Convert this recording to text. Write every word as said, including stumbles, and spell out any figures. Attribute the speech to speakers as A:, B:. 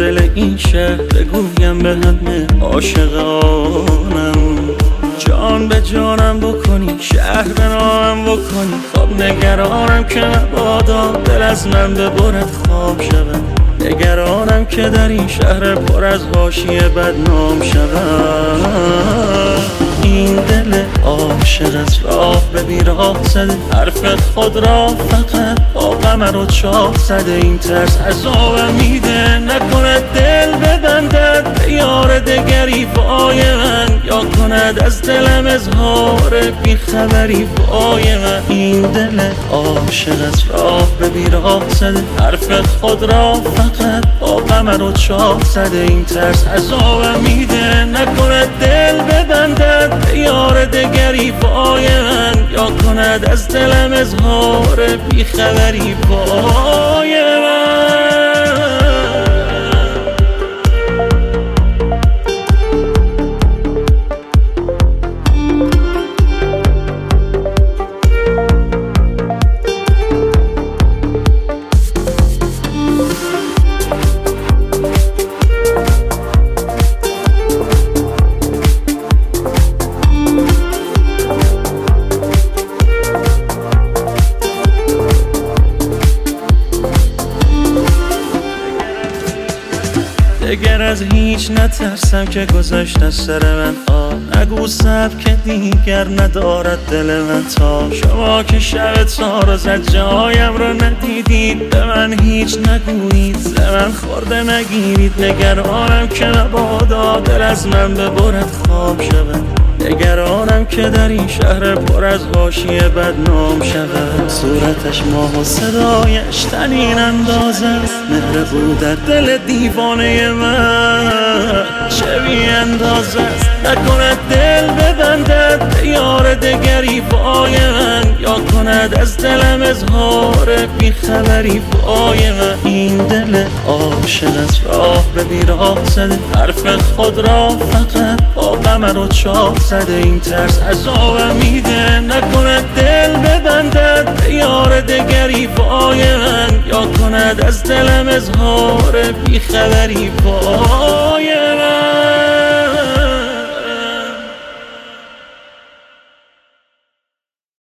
A: دل این شهر بگویم به همه عاشقانم، جان به جانم بکنی، شهر به نامم بکنی. خب نگرانم که مبادا دل از من ببرد خواب شود، نگرانم که در این شهر پر از حاشیه بدنام شود. این دل عاشق از راه به بیراه زده، حرف خود را فقط با قمر و چاه زده. این ترس عذابم میده نکند دل ببندد به یار دگری وای من، یا کند از دلم اظهار بیخبری وای من. این دل عاشق از راه به بیراه زده، حرف خود را فقط با قمر و چاه زده. این ترس عذابم میده نکند دل ببندد به یار دگری وای من، یا کند از دلم اظهار بیخبری وای من. دگر از هیچ نترسم که گذشت از سر من. آه نگو سبک دیگر ندارد دل من تا شما که شب تارو زد جایم رو ندیدید. به من هیچ نگویید، ز من خورده نگیرید. نگرانم که مبادا دل از من ببرد خواب شود، نگرانم که در این شهر پر از حاشیه بدنام شود. صورتش ماه و صدایش تنین انداز است، مهر بود در دل دیوانه من چه بی انداز است. نکند دل ببندد به یار دگری وای من، یا کند از دلم اظهار بیخبری وای من. این دل عاشق از راه به بیراه زده، حرف خود را فقط با قمر و چاه زده. این ترس عذابم میده نکند دل ببندد به یار دگری وای من، یا کند از دلم اظهار بیخبری وای من.